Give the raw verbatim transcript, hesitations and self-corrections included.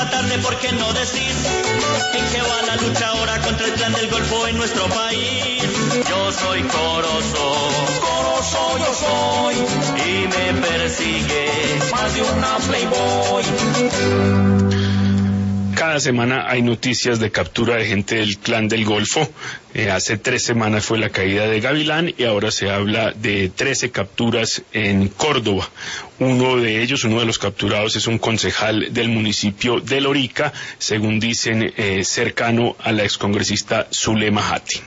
esta tarde, ¿por qué no decir en qué va la lucha ahora contra el clan del Golfo en nuestro país? Yo soy Corozo, Corozo yo soy, y me persigue más de una Playboy. Cada semana hay noticias de captura de gente del clan del Golfo. Eh, hace tres semanas fue la caída de Gavilán y ahora se habla de trece capturas en Córdoba. Uno de ellos, uno de los capturados, es un concejal del municipio de Lorica, según dicen, eh, cercano a la excongresista Zulema Jati.